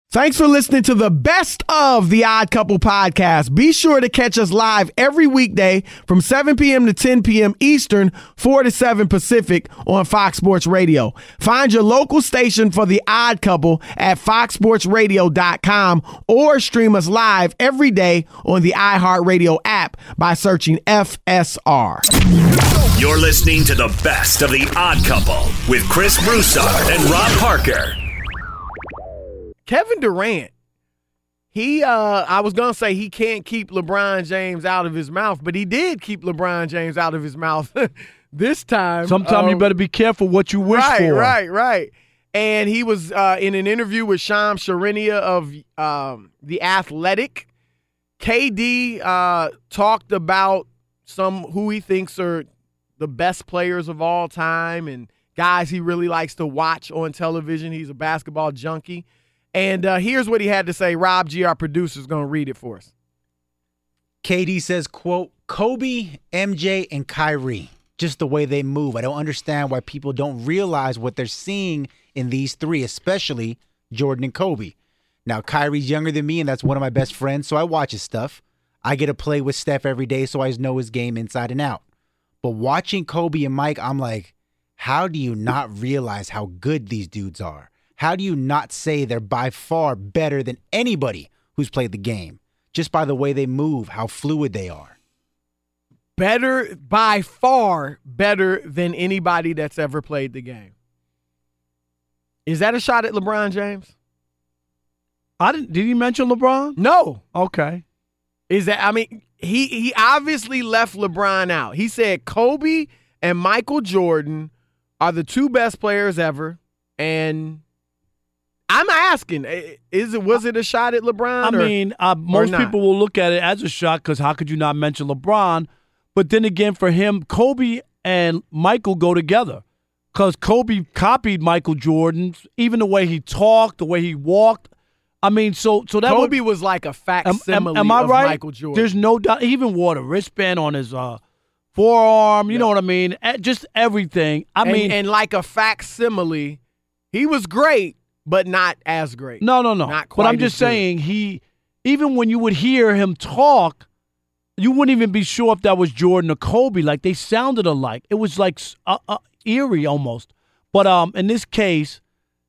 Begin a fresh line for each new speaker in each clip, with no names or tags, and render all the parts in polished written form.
Thanks for listening to the best of the Odd Couple podcast. Be sure to catch us live every weekday from 7 p.m. to 10 p.m. Eastern, 4 to 7 Pacific on Fox Sports Radio. Find your local station for the Odd Couple at foxsportsradio.com or stream us live every day on the iHeartRadio app by searching FSR.
You're listening to the best of the Odd Couple with Chris Broussard and Rob Parker.
Kevin Durant, I was going to say he can't keep LeBron James out of his mouth, but he did keep LeBron James out of his mouth this time.
Sometimes you better be careful what you wish for.
Right. And he was in an interview with Shams Charania of The Athletic. KD talked about who he thinks are the best players of all time and guys he really likes to watch on television. He's a basketball junkie. And here's what he had to say. Rob G., our producer, is going to read it for us.
KD says, quote, Kobe, MJ, and Kyrie, just the way they move. I don't understand why people don't realize what they're seeing in these three, especially Jordan and Kobe. Now, Kyrie's younger than me, and that's one of my best friends, so I watch his stuff. I get to play with Steph every day, so I know his game inside and out. But watching Kobe and Mike, I'm like, how do you not realize how good these dudes are? How do you not say they're by far better than anybody who's played the game? Just by the way they move, how fluid they are.
By far better than anybody that's ever played the game. Is that a shot at LeBron James?
Did he mention LeBron?
No.
Okay.
He obviously left LeBron out. He said Kobe and Michael Jordan are the two best players ever, and I'm asking, was it a shot at LeBron?
Most people will look at it as a shot because how could you not mention LeBron? But then again, for him, Kobe and Michael go together because Kobe copied Michael Jordan, even the way he talked, the way he walked. So that
Kobe was like a facsimile
am I
of
right?
Michael Jordan.
There's no doubt. He even wore a wristband on his forearm. You know what I mean? Just everything.
And like a facsimile, he was great. But not as great.
No.
Not quite.
But I'm just saying, even when you would hear him talk, you wouldn't even be sure if that was Jordan or Kobe. Like, they sounded alike. It was like eerie almost. But in this case,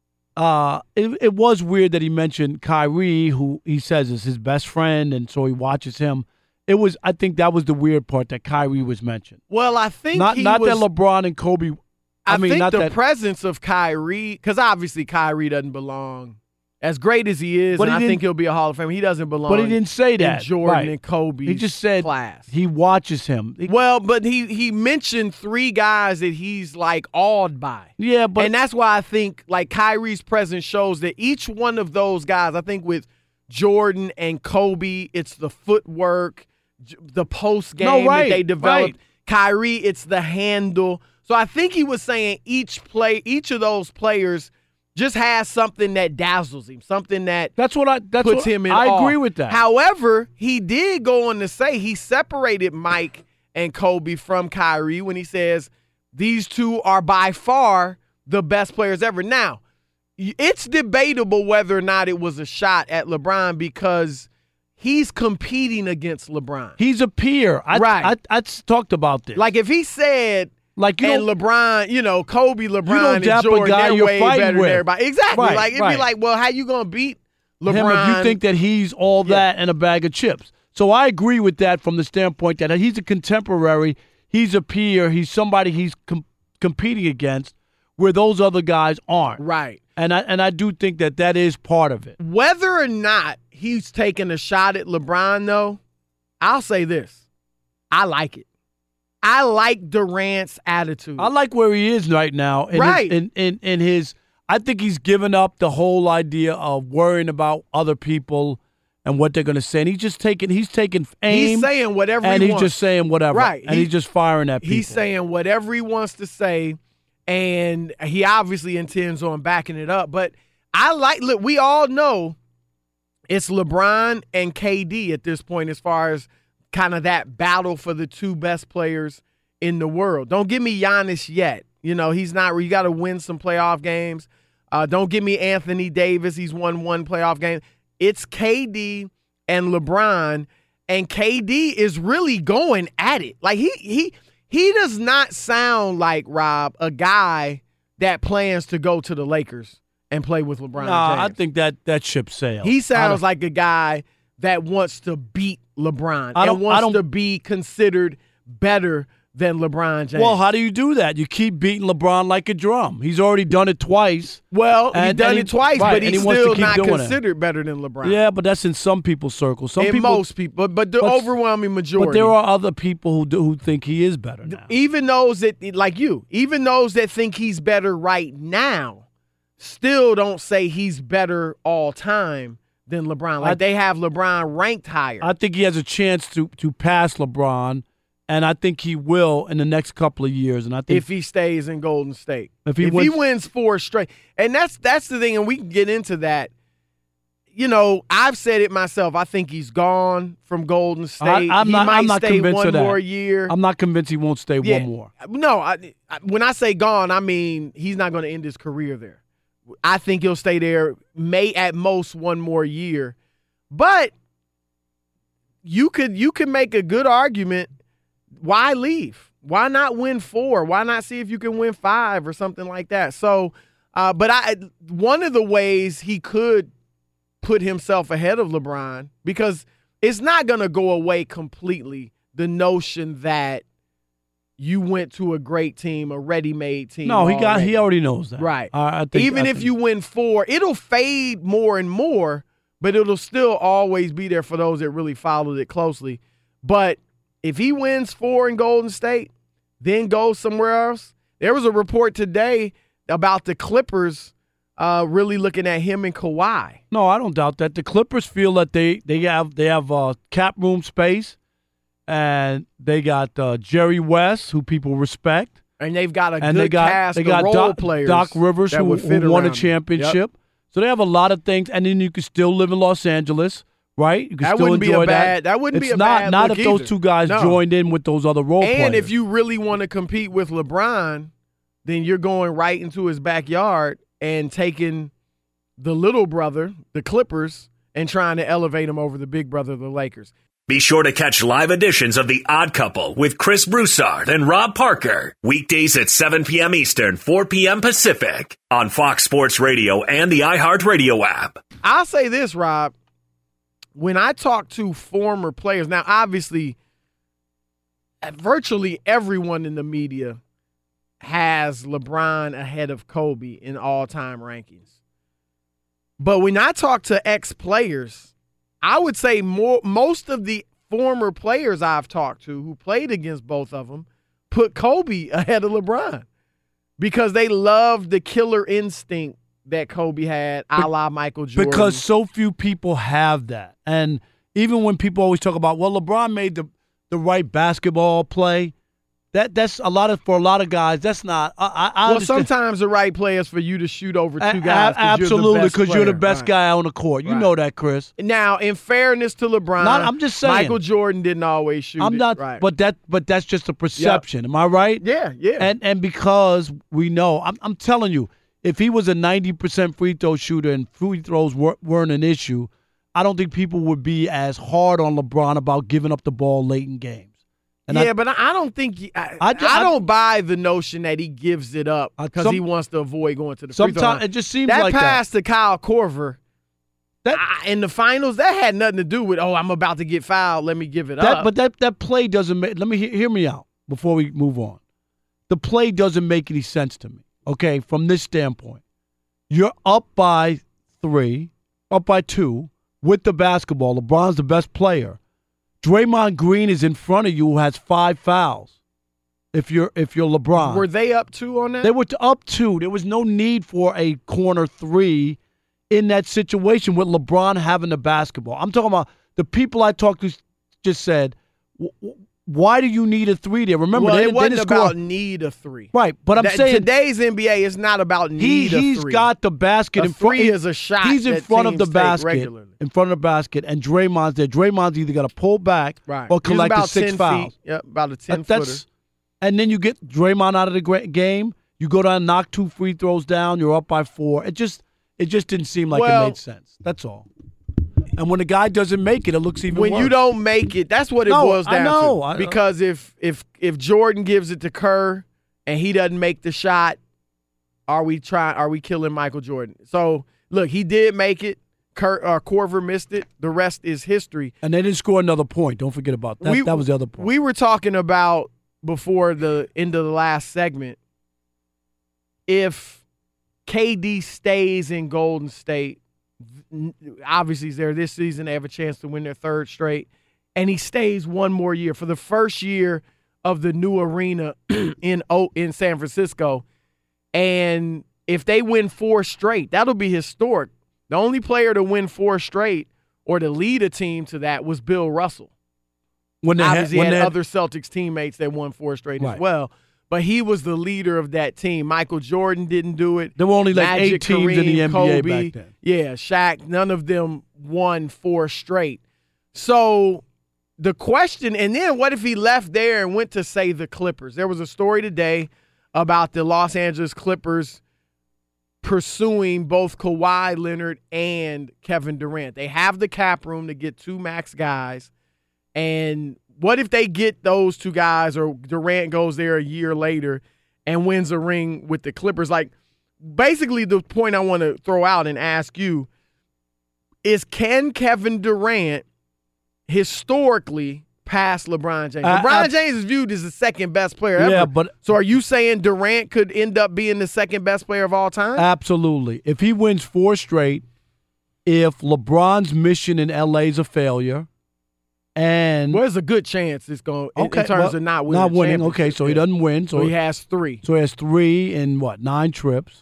it was weird that he mentioned Kyrie, who he says is his best friend, and so he watches him. I think that was the weird part, that Kyrie was mentioned.
Well, I think
not that LeBron and Kobe.
I think the presence of Kyrie, because obviously Kyrie doesn't belong, as great as he is, and I think he'll be a Hall of Famer, he doesn't belong.
But he didn't say that.
In Jordan and Kobe's
He just said
class.
He watches him.
But he mentioned three guys that he's like awed by.
Yeah,
and that's why I think like Kyrie's presence shows that each one of those guys, I think with Jordan and Kobe, it's the footwork, the post game that they developed.
Right.
Kyrie, it's the handle. So I think he was saying each of those players just has something that dazzles him, something that puts him in awe.
I agree with that.
However, he did go on to say he separated Mike and Kobe from Kyrie when he says these two are by far the best players ever. Now, it's debatable whether or not it was a shot at LeBron because he's competing against LeBron.
He's a peer.
Right.
I talked about this.
Like if he said – LeBron, Kobe, LeBron, and Jordan, they're way better than everybody. Exactly.
Right,
it'd be like, well, how you going to beat LeBron?
Him if you think that he's all that and a bag of chips. So I agree with that from the standpoint that he's a contemporary, he's a peer, he's somebody he's competing against where those other guys aren't.
Right.
And I do think that is part of it.
Whether or not he's taking a shot at LeBron, though, I'll say this. I like it. I like Durant's attitude.
I like where he is right now. In his, I think he's given up the whole idea of worrying about other people and what they're going to say. And he's taking aim.
He's saying whatever he
wants. And he's just saying whatever.
Right.
And he's just firing at people.
He's saying whatever he wants to say, and he obviously intends on backing it up. But look, we all know it's LeBron and KD at this point as far as kind of that battle for the two best players in the world. Don't give me Giannis yet. He's not. You got to win some playoff games. Don't give me Anthony Davis. He's won one playoff game. It's KD and LeBron, and KD is really going at it. Like he does not sound like, Rob, a guy that plans to go to the Lakers and play with LeBron James.
I think that ship sailed.
He sounds like a guy that wants to beat LeBron and wants to be considered better than LeBron James.
Well, how do you do that? You keep beating LeBron like a drum. He's already done it twice.
Well, he's done it twice, but he's still not considered better than LeBron.
Yeah, but that's in some people's circles.
Most people, but the overwhelming majority.
But there are other people who think he is better now.
Even those that, like you, even those that think he's better right now, still don't say he's better all time than LeBron. Like they have LeBron ranked higher.
I think he has a chance to pass LeBron. And I think he will in the next couple of years. And I think
if he stays in Golden State,
if he
wins 4 straight, and that's the thing, and we can get into that. You know, I've said it myself. I think he's gone from Golden State. He might stay one more year.
I'm not convinced he won't stay one more.
No, when I say gone, I mean he's not going to end his career there. I think he'll stay there, may at most one more year. But you could make a good argument. Why leave? Why not win 4? Why not see if you can win 5 or something like that? So, one of the ways he could put himself ahead of LeBron, because it's not going to go away completely, the notion that you went to a great team, a ready-made team.
No, he already knows that.
Right. Even if you win 4, it'll fade more and more, but it'll still always be there for those that really followed it closely. But if he wins 4 in Golden State, then goes somewhere else. There was a report today about the Clippers really looking at him and Kawhi.
No, I don't doubt that. The Clippers feel that they have cap room space, and they got Jerry West, who people respect,
and they've got a good cast of role players.
Doc Rivers, who won a championship. Yep. So they have a lot of things, and then you can still live in Los Angeles. Right? You can still enjoy that.
That wouldn't be a bad
not
look
if those two guys joined in with those other role players.
And if you really want to compete with LeBron, then you're going right into his backyard and taking the little brother, the Clippers, and trying to elevate him over the big brother, the Lakers.
Be sure to catch live editions of The Odd Couple with Chris Broussard and Rob Parker. Weekdays at 7 p.m. Eastern, 4 p.m. Pacific on Fox Sports Radio and the iHeartRadio app.
I'll say this, Rob. When I talk to former players, now obviously virtually everyone in the media has LeBron ahead of Kobe in all-time rankings. But when I talk to ex-players, I would say most of the former players I've talked to who played against both of them put Kobe ahead of LeBron because they love the killer instinct that Kobe had, a la Michael Jordan.
Because so few people have that. And even when people always talk about, well, LeBron made the right basketball play, that's for a lot of guys, that's not.
Well, sometimes the right play is for you to shoot over 2 guys.
Absolutely, because you're the best guy on the court. You know that, Chris.
Now, in fairness to LeBron,
I'm just saying,
Michael Jordan didn't always shoot.
I'm not,
right.
but that's just a perception. Yep. Am I right?
Yeah.
And because we know, I'm telling you, if he was a 90% free throw shooter and free throws weren't an issue, I don't think people would be as hard on LeBron about giving up the ball late in games. And
but I don't think I don't buy the notion that he gives it up because he wants to avoid going to the free throw line.
Sometimes it just seems like that.
That pass to Kyle Korver in the finals, that had nothing to do with, I'm about to get fouled, let me give it up.
But that play doesn't make – let me hear me out before we move on. The play doesn't make any sense to me, okay, from this standpoint. You're up by 3, up by 2 with the basketball. LeBron's the best player. Draymond Green is in front of you who has 5 fouls. If you're LeBron.
Were they up 2 on that?
They were up 2. There was no need for a corner 3 in that situation with LeBron having the basketball. I'm talking about the people I talked to just said, why do you need a 3 there? Remember,
it wasn't about need a 3.
Right, but I'm saying
today's NBA is not about need a 3.
He's got the basket in front.
3 is a shot.
He's in front of the basket.
Regularly.
In front of the basket, and Draymond's there. Draymond's either got to pull back or collect the 6 fouls.
Yep, about a 10-footer.
And then you get Draymond out of the game. You go down, knock 2 free throws down, you're up by 4. It just didn't seem like it made sense. That's all. And when a guy doesn't make it looks even worse.
When you don't make it, that's what it boils down to. Because if Jordan gives it to Kerr and he doesn't make the shot, are we killing Michael Jordan? So look, he did make it. Korver missed it. The rest is history.
And they didn't score another point. Don't forget about that. That was the other point.
We were talking about before the end of the last segment, if KD stays in Golden State, obviously he's there this season. They have a chance to win their 3rd straight. And he stays one more year. For the first year of the new arena in San Francisco. And if they win 4 straight, that'll be historic. The only player to win 4 straight or to lead a team to that was Bill Russell. Obviously, he had other Celtics teammates that won 4 straight as well. But he was the leader of that team. Michael Jordan didn't do it.
There were only like
Magic,
8 teams
Kareem,
in the NBA
Kobe,
back then.
Yeah, Shaq, none of them won 4 straight. So the question, and then what if he left there and went to, say, the Clippers? There was a story today about the Los Angeles Clippers pursuing both Kawhi Leonard and Kevin Durant. They have the cap room to get 2 max guys. And what if they get those 2 guys, or Durant goes there a year later and wins a ring with the Clippers? Like, basically the point I want to throw out and ask you is, can Kevin Durant historically pass LeBron James? LeBron James is viewed as the 2nd best player ever.
Yeah, but
so are you saying Durant could end up being the 2nd best player of all time?
Absolutely. If he wins 4 straight, if LeBron's mission in LA is a failure, and
there's a good chance it's going in terms of not winning.
Not winning. Okay, so he doesn't win.
So he has 3.
So he has 3 in 9 trips,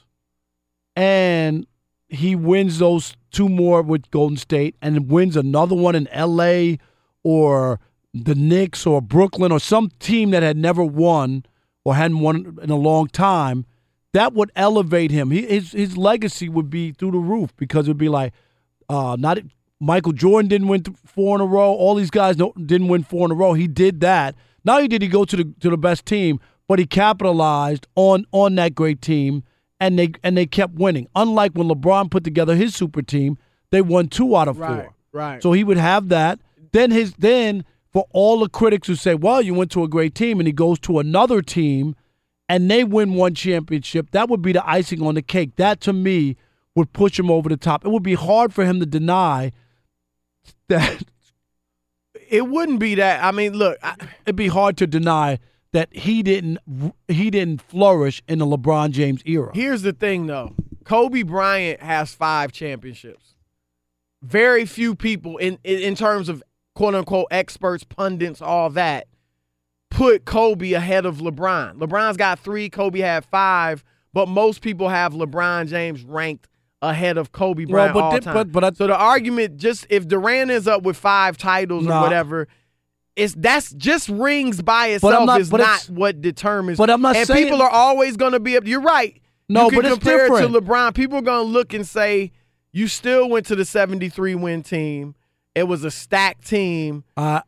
and he wins those 2 more with Golden State, and wins another one in LA or the Knicks or Brooklyn or some team that had never won or hadn't won in a long time. That would elevate him. His legacy would be through the roof, because it would be like, not Michael Jordan didn't win 4 in a row. All these guys didn't win 4 in a row. He did that. Not only did he go to the best team, but he capitalized on that great team, and they kept winning. Unlike when LeBron put together his super team, they won 2 out of 4.
Right.
So he would have that. Then for all the critics who say, well, you went to a great team, and he goes to another team and they win 1 championship, that would be the icing on the cake. That, to me, would push him over the top. It would be hard for him to deny that.
It wouldn't be that. I mean, look,
it'd be hard to deny that he didn't flourish in the LeBron James era.
Here's the thing, though. Kobe Bryant has 5 championships. Very few people in terms of quote-unquote experts, pundits, all that, put Kobe ahead of LeBron. LeBron's got 3, Kobe had 5, but most people have LeBron James ranked ahead of Kobe Bryant all time. So the argument, just if Durant is up with 5 titles or whatever, that's just rings by itself is not what determines.
But I'm not saying.
And people are always going to be up. You're right.
No,
you can
but it's
compare
different.
it to LeBron. People are going to look and say, you still went to the 73-win team. It was a stacked team. I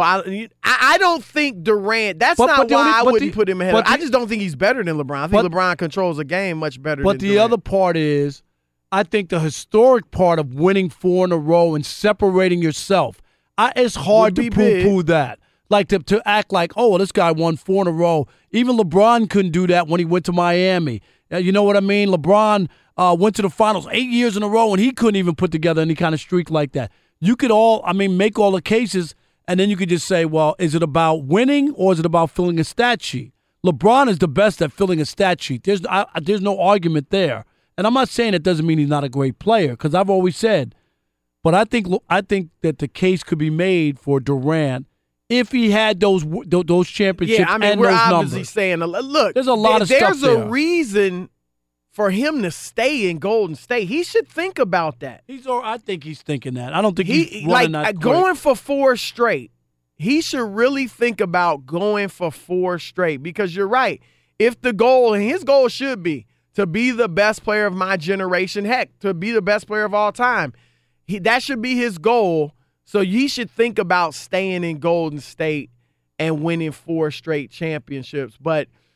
don't think Durant. That's not why I wouldn't put him ahead. I just don't think he's better than LeBron. I think LeBron controls the game much better than Durant.
But the other part is, I think the historic part of winning 4 in a row and separating yourself, it's hard to poo-poo that. Like to act like, oh, well, this guy won 4 in a row. Even LeBron couldn't do that when he went to Miami. You know what I mean? LeBron went to the finals 8 years in a row, and he couldn't even put together any kind of streak like that. You could make all the cases, and then you could just say, well, is it about winning or is it about filling a stat sheet? LeBron is the best at filling a stat sheet. There's no argument there. And I'm not saying it doesn't mean he's not a great player, because I've always said, but I think that the case could be made for Durant if he had those championships.
Yeah, I mean,
and
we're
those
obviously
numbers.
saying, look,
there's a lot of stuff
there's
there.
a reason for him to stay in Golden State. He should think about that.
I think he's thinking that. I don't think he's running that quick.
Going for 4 straight. He should really think about going for 4 straight, because you're right. If the goal, and his goal should be to be the best player of my generation, heck, to be the best player of all time. That should be his goal. So he should think about staying in Golden State and winning 4 straight championships. But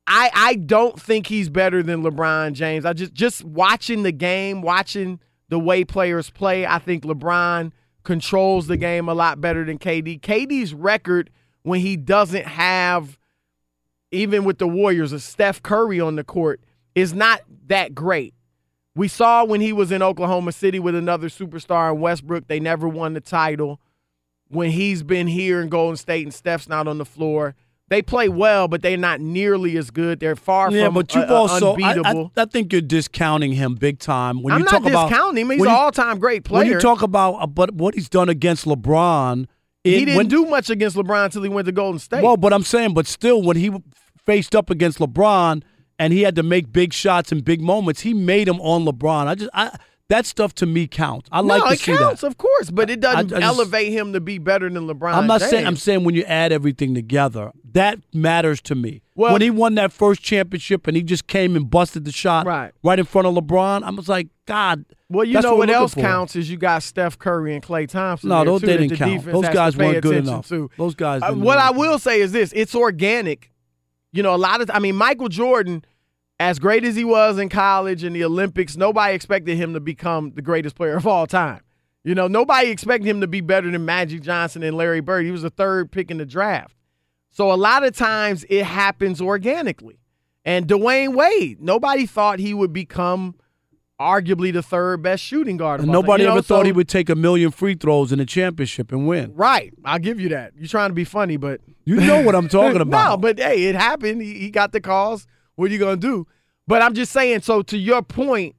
I don't think he's better than LeBron James. I just watching the game, watching the way players play, I think LeBron controls the game a lot better than KD. KD's record when he doesn't have, even with the Warriors, a Steph Curry on the court is not that great. We saw when he was in Oklahoma City with another superstar in Westbrook, they never won the title. When he's been here in Golden State and Steph's not on the floor, they play well, but they're not nearly as good. They're far from
but you've also,
unbeatable.
I think you're discounting him big time. When
I'm
you
not
talk about,
discounting him. He's an all-time great player.
When you talk about but what he's done against LeBron.
He didn't do much against LeBron until he went to Golden State.
Well, but I'm saying, but still, when he faced up against LeBron and he had to make big shots in big moments, he made them on LeBron. That stuff to me counts. I like to see that.
It counts, of course, but it doesn't elevate him to be better than LeBron.
I'm not
James.
saying. I'm saying when you add everything together, that matters to me.
Well,
when he won that first championship and he just came and busted the shot right in front of LeBron, I was like, God.
Well, you know what else counts is you got Steph Curry and Klay Thompson.
No, those didn't count. Those guys weren't good enough. Those guys.
What I will say is this: it's organic. You know, Michael Jordan, as great as he was in college and the Olympics, nobody expected him to become the greatest player of all time. You know, nobody expected him to be better than Magic Johnson and Larry Bird. He was the third pick in the draft. So a lot of times it happens organically. And Dwayne Wade, nobody thought he would become arguably the third best shooting guard.
And nobody ever thought he would take 1,000,000 free throws in a championship and win.
Right. I'll give you that. You're trying to be funny, but.
You know what I'm talking about.
No, but hey, it happened. He got the calls. What are you going to do? But I'm just saying, so to your point,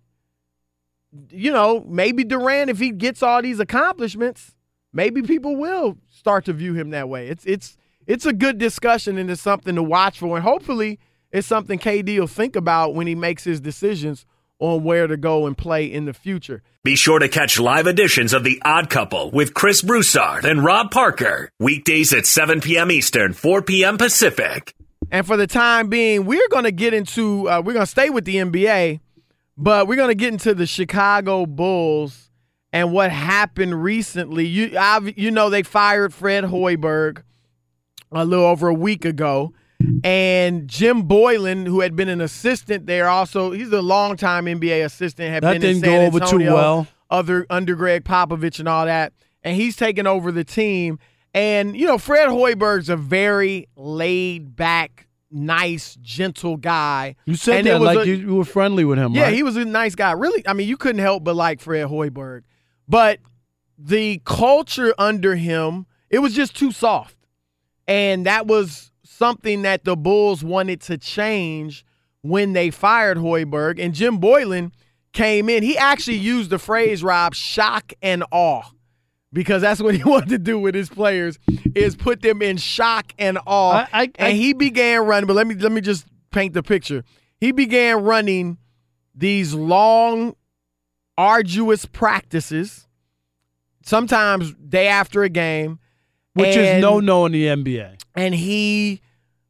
you know, maybe Durant, if he gets all these accomplishments, maybe people will start to view him that way. It's a good discussion and it's something to watch for. And hopefully it's something KD will think about when he makes his decisions on where to go and play in the future.
Be sure to catch live editions of The Odd Couple with Chris Broussard and Rob Parker. Weekdays at 7 p.m. Eastern, 4 p.m. Pacific.
And for the time being, we're going to get into we're going to stay with the NBA, but we're going to get into the Chicago Bulls and what happened recently. You know they fired Fred Hoiberg a little over a week ago. And Jim Boylan, who had been an assistant there, also he's a longtime NBA assistant. Had been in San Antonio,
too well.
Under Greg Popovich and all that, and he's taken over the team. And you know, Fred Hoiberg's a very laid back, nice, gentle guy.
You said that like you were friendly with him.
Yeah,
right?
He was a nice guy. Really, I mean, you couldn't help but like Fred Hoiberg. But the culture under him, it was just too soft, and that was something that the Bulls wanted to change when they fired Hoiberg. And Jim Boylan came in. He actually used the phrase, Rob, shock and awe, because that's what he wanted to do with his players, is put them in shock and awe. And he began running, but let me just paint the picture. He began running these long, arduous practices, sometimes day after a game.
Which is no-no in the NBA.
And he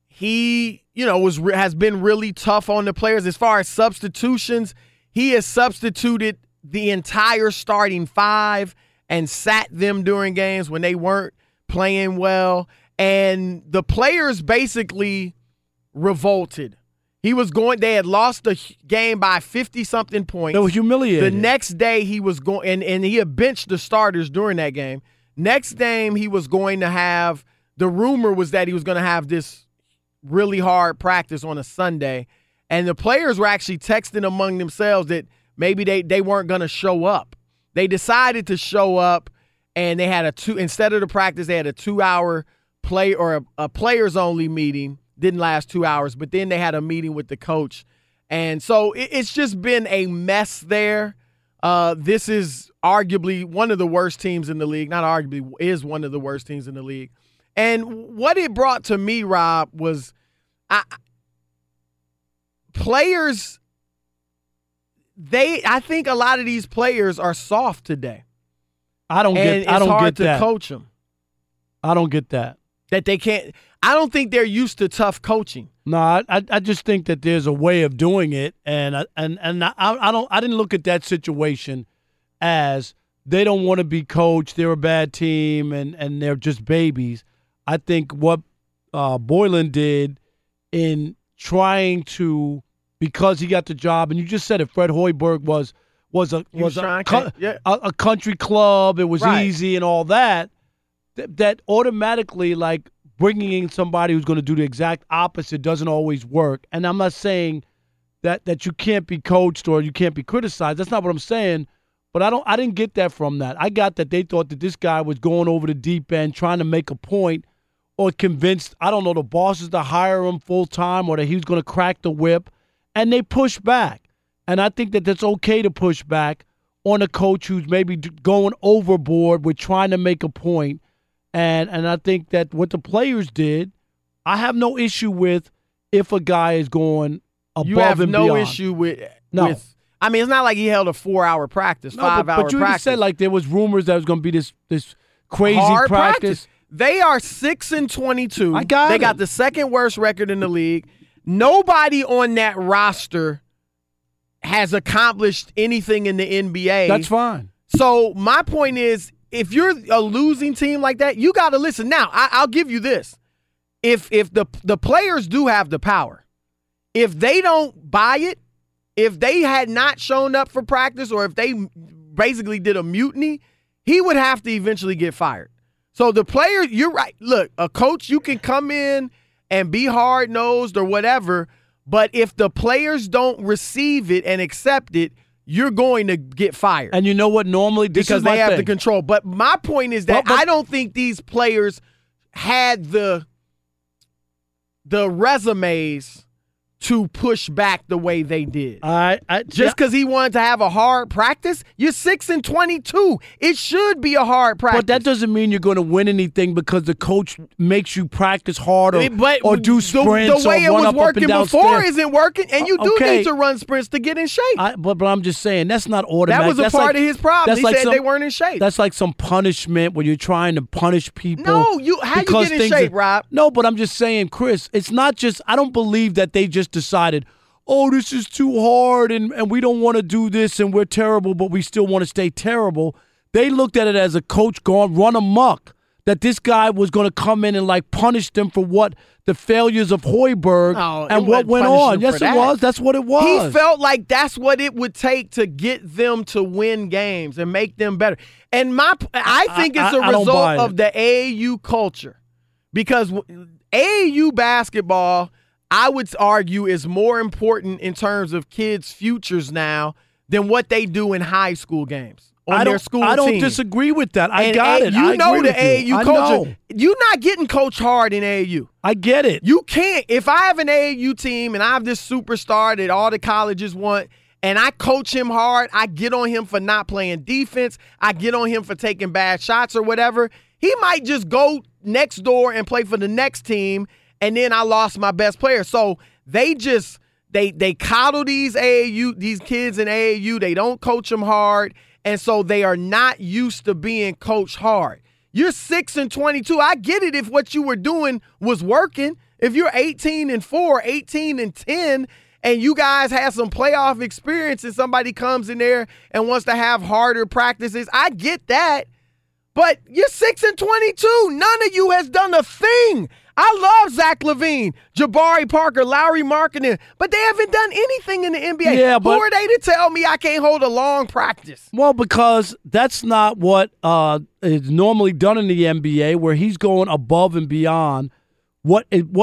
you know, has been really tough on the players. As far as substitutions, he has substituted the entire starting five and sat them during games when they weren't playing well. And the players basically revolted. They had lost the game by 50-something points.
They were humiliated.
The next day he was going, and he had benched the starters during that game. Next game he was going to have, the rumor was that he was going to have this really hard practice on a Sunday. And the players were actually texting among themselves that maybe they weren't going to show up. They decided to show up, and they had instead of the practice, they had a 2-hour play or a players-only meeting. Didn't last 2 hours, but then they had a meeting with the coach. And so it's just been a mess there. This is arguably one of the worst teams in the league. Not arguably, is one of the worst teams in the league. And what it brought to me, Rob, was players. I think a lot of these players are soft today.
I don't get that.
It's hard to coach them.
I don't get that.
That they can't. I don't think they're used to tough coaching.
No, I just think that there's a way of doing it, and I didn't look at that situation as they don't want to be coached. They're a bad team, and they're just babies. I think what Boylan did in trying to, because he got the job, and you just said it, Fred Hoiberg was a country club. It was easy and all that. That automatically, like, bringing in somebody who's going to do the exact opposite doesn't always work. And I'm not saying that you can't be coached or you can't be criticized. That's not what I'm saying. But I didn't get that from that. I got that they thought that this guy was going over the deep end, trying to make a point, or convinced, I don't know, the bosses to hire him full time, or that he was going to crack the whip, and they pushed back. And I think that that's okay to push back on a coach who's maybe going overboard with trying to make a point. And I think that what the players did, I have no issue with if a guy is going above and beyond.
You have no issue with I mean, it's not like he held a 4-hour practice, 5-hour practice.
But you just said, like, there was rumors that it was going to be this crazy
hard
practice.
They are 6-22.
I got it.
They got the second worst record in the league. Nobody on that roster has accomplished anything in the NBA.
That's fine.
So my point is, if you're a losing team like that, you got to listen. Now, I'll give you this. If the players do have the power, if they don't buy it, if they had not shown up for practice, or if they basically did a mutiny, he would have to eventually get fired. So the player, you're right. Look, a coach, you can come in and be hard-nosed or whatever, but if the players don't receive it and accept it, you're going to get fired.
And you know what? Normally,
because they have the control. But my point is that I don't think these players had the resumes to push back the way they did. Just because he wanted to have a hard practice, you're 6-22. It should be a hard practice.
But that doesn't mean you're going to win anything because the coach makes you practice harder or do sprints.
The way it was working before
stairs.
isn't working, and you do need to run sprints to get in shape.
But I'm just saying, that's not automatic.
That was a part of his problem. He said they weren't in shape.
That's like some punishment where you're trying to punish people.
No, how you get in shape, Rob?
No, but I'm just saying, Chris, it's not just, I don't believe that they just decided, oh, this is too hard and we don't want to do this and we're terrible, but we still want to stay terrible. They looked at it as a coach going run amok, that this guy was going to come in and like punish them for what the failures of Hoiberg and what went on. Yes, it was. That's what it was.
He felt like that's what it would take to get them to win games and make them better. And I think it's a result of the AAU culture, because AAU basketball, I would argue, is more important in terms of kids' futures now than what they do in high school games on their school team.
I don't disagree with that. I got it.
You know the AAU culture. You're not getting coached hard in AAU.
I get it.
You can't. If I have an AAU team and I have this superstar that all the colleges want, and I coach him hard, I get on him for not playing defense, I get on him for taking bad shots or whatever, he might just go next door and play for the next team, and then I lost my best player. So they just they coddle these kids in AAU. They don't coach them hard, and so they are not used to being coached hard. You're 6-22. I get it if what you were doing was working. If you're 18-4, 18-10, and you guys have some playoff experience, and somebody comes in there and wants to have harder practices, I get that. But you're 6-22. None of you has done a thing. I love Zach LaVine, Jabari Parker, Lauri Markkanen, but they haven't done anything in the NBA.
Yeah,
who are they to tell me I can't hold a long practice?
Well, because that's not what is normally done in the NBA, where he's going above and beyond what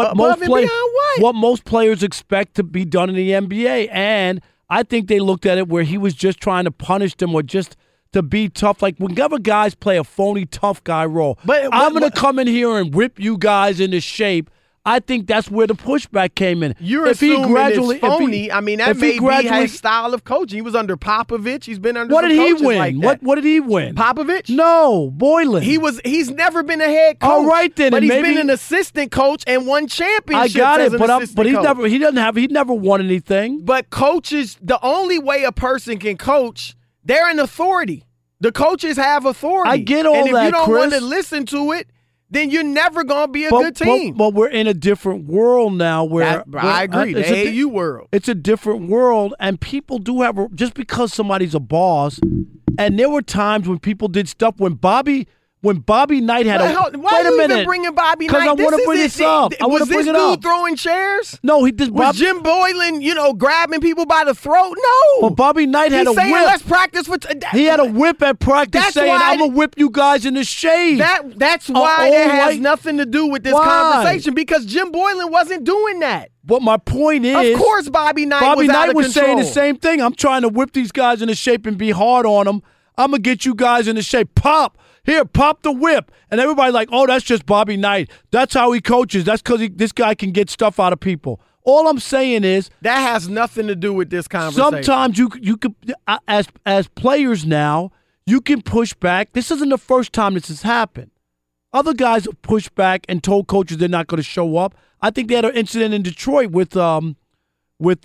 most players expect to be done in the NBA. And I think they looked at it where he was just trying to punish them or just to be tough. Like, whenever guys play a phony tough guy role, I'm going to come in here and whip you guys into shape. I think that's where the pushback came in.
You're assuming it's phony. I mean, that may be his style of coaching. He was under Popovich. He's been under some coaches like that.
What did he win?
Popovich?
No, Boylan.
He's never been a head coach.
All right, then.
But he's been an assistant coach and won championships.
I got it, but
he
never won anything.
But coaches, the only way a person can coach, they're an authority. The coaches have authority.
I get all that,
and if you don't
Chris,
want to listen to it, then you're never going to be a good team.
But we're in a different world now where
I agree. The AAU world.
It's a different world, and people do have just because somebody's a boss, and there were times when people did stuff when when Bobby Knight had
Why
wait a
are you
minute.
even bringing Bobby Knight?
Because I want to bring this up. I want
Was
to bring
this
it
dude
up.
throwing chairs?
No, he just
Was Jim Boylan, grabbing people by the throat? No.
But Bobby Knight had
He's
a
saying,
whip.
let's practice for.
He had a whip at practice
That's
saying,
why
"I'm gonna whip you guys in the shade."
That's why that has
white-
nothing to do with this
Why?
conversation, because Jim Boylan wasn't doing that.
But my point is,
Of course, Bobby Knight was out of control.
saying the same thing. I'm trying to whip these guys into shape and be hard on them. I'm gonna get you guys into shape. Pop the whip, and everybody like, oh, that's just Bobby Knight. That's how he coaches. That's because this guy can get stuff out of people. All I'm saying is
That has nothing to do with this conversation.
sometimes you could as players now you can push back. This isn't the first time this has happened. Other guys have pushed back and told coaches they're not going to show up. I think they had an incident in Detroit with what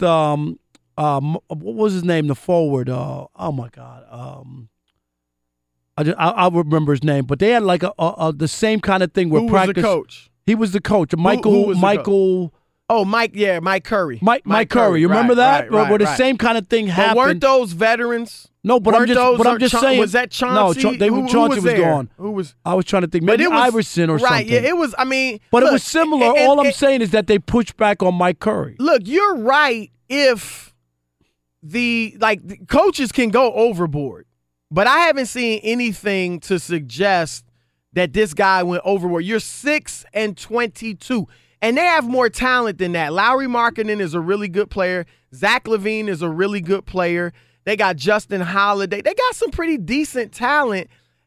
was his name, the forward? Oh my God, I'll remember his name. But they had like the same kind of thing where
Who
practice.
was the coach?
He was the coach.
who was the
Michael.
Oh, Mike Curry.
Mike Curry. You remember that?
Right,
where the
right.
same kind of thing
But
happened.
weren't those veterans?
No, but I'm just saying.
Was that Chauncey?
No, Chauncey was
there?
gone.
Who was?
I was trying to think. Maybe Iverson or
right,
something.
Yeah, it was. I mean,
But
look,
it was similar.
and-
All I'm
and-
saying is that they pushed back on Mike Curry.
Look, you're right. If the coaches can go overboard, but I haven't seen anything to suggest that this guy went overboard. You're 6-22. And they have more talent than that. Lauri Markkanen is a really good player. Zach LaVine is a really good player. They got Justin Holiday. They got some pretty decent talent.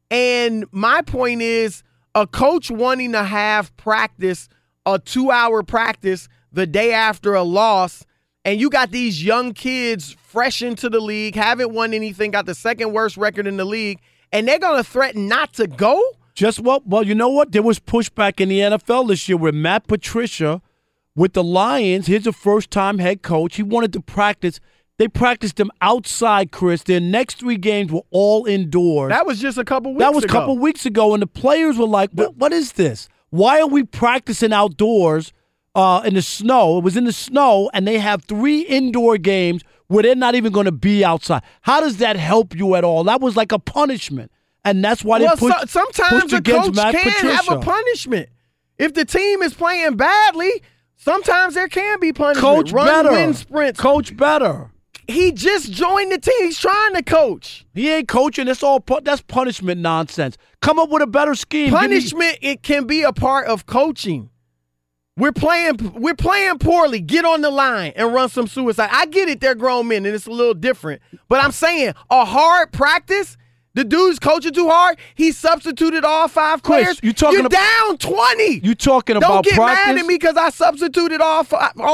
And my point is, a coach wanting to have practice, a 2-hour practice the day after a loss, and you got these young kids fresh into the league, haven't won anything, got the second worst record in the league, and they're going to threaten not to go?
Well, you know what? There was pushback in the NFL this year where Matt Patricia with the Lions, he's a first-time head coach. He wanted to practice. They practiced him outside, Chris. Their next 3 games were all indoors.
That was just a couple weeks ago.
That was a couple weeks ago, and the players were like, what is this? Why are we practicing outdoors in the snow? It was in the snow, and they have 3 indoor games where they're not even going to be outside. How does that help you at all? That was like a punishment. And that's why they pushed
sometimes a
against
coach
Matt
can
Patricia.
have a punishment. If the team is playing badly, sometimes there can be punishment.
Coach
Run,
better.
win sprints.
Coach better.
He just joined the team. He's trying to coach.
He ain't coaching. That's punishment nonsense. Come up with a better scheme.
Punishment, it can be a part of coaching. We're playing poorly. Get on the line and run some suicide. I get it, they're grown men, and it's a little different. But I'm saying a hard practice. The dude's coaching too hard. He substituted all 5 players.
You're
down 20.
You talking about
Don't get
practice?
mad at me because I substituted all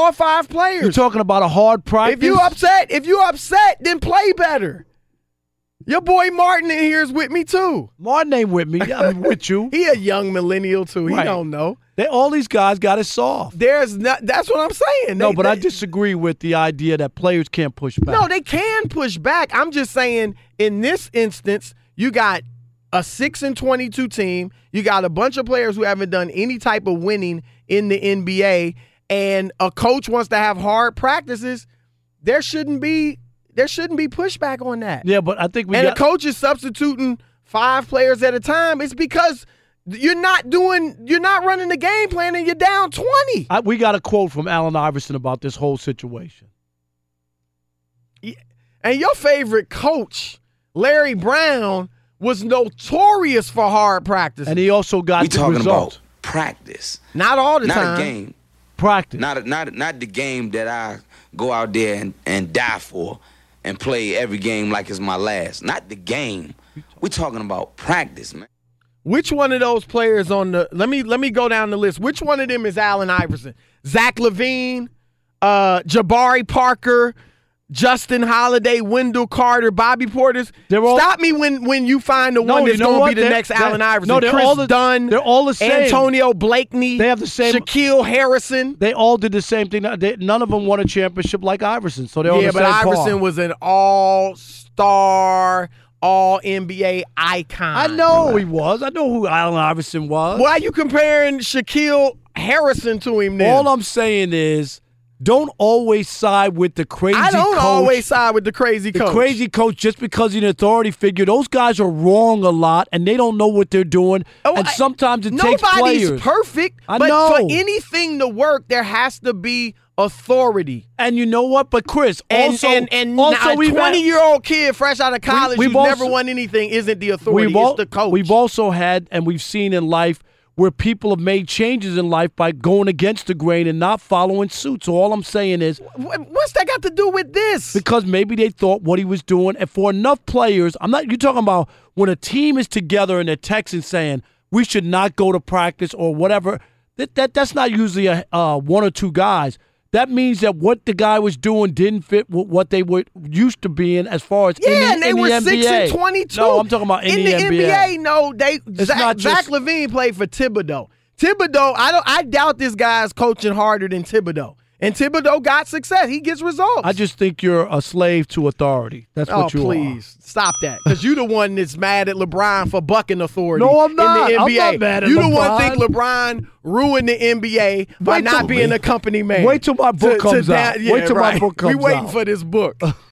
5 players.
You're talking about a hard practice?
If you upset, then play better. Your boy Martin in here is with me too.
Martin ain't with me. I'm with you.
He a young millennial too. He
Right.
don't know.
All these guys got it soft.
That's what I'm saying.
I disagree with the idea that players can't push back.
No, they can push back. I'm just saying in this instance, you got a 6-22 team. You got a bunch of players who haven't done any type of winning in the NBA, and a coach wants to have hard practices. There shouldn't be pushback on that.
Yeah, but I think
a coach is substituting 5 players at a time. It's because you're not running the game plan and you're down 20.
We got a quote from Allen Iverson about this whole situation.
And your favorite coach, Larry Brown, was notorious for hard practice.
And he also got the
talking
results.
about practice.
Not all the time.
Not a game.
Practice.
Not the game that I go out there and die for and play every game like it's my last. Not the game. We're talking about practice, man.
Which one of those players on the let me go down the list. Which one of them is Allen Iverson? Zach LaVine, Jabari Parker, Justin Holiday, Wendell Carter, Bobby Portis. Stop me when you find the one that's going to be the next Allen Iverson.
No, they're
Chris
all
Dunn.
They're all the same.
Antonio Blakeney.
They have the same.
Shaquille Harrison.
They all did the same thing. None of them won a championship like Iverson. So they're all the same
but Iverson
par.
was an all-star, all-NBA icon.
I know he was. I know who Allen Iverson was.
Why are you comparing Shaquille Harrison to him then?
All I'm saying is don't always side with the crazy coach.
I don't always side with the crazy coach.
The crazy coach, just because he's an authority figure, those guys are wrong a lot, and they don't know what they're doing. And sometimes it takes players.
Nobody's perfect, but
know.
for anything to work, there has to be authority.
And you know what? But Chris, also
now a 20-year-old kid fresh out of college who's never won anything isn't the authority. It's the coach.
We've also had, and we've seen in life, where people have made changes in life by going against the grain and not following suit. So all I'm saying is,
what's that got to do with this?
Because maybe they thought what he was doing, and for enough players, you're talking about when a team is together and they're texting saying we should not go to practice or whatever. That's not usually one or two guys. That means that what the guy was doing didn't fit with what they were used to being as far as in the
they were
NBA.
6-22.
No, I'm talking about in the
NBA. No, Zach LaVine played for Thibodeau. I doubt this guy's coaching harder than Thibodeau. And Thibodeau got success. He gets results.
I just think you're a slave to authority. That's what you are.
Oh, please. Stop that. Because you're the one that's mad at LeBron for bucking authority.
No, I'm not.
In the NBA.
I'm not mad at
you
LeBron.
the one think LeBron ruined the NBA by not being a company man.
Wait till my book comes out.
Yeah,
Wait till my book comes out.
We're waiting for this book.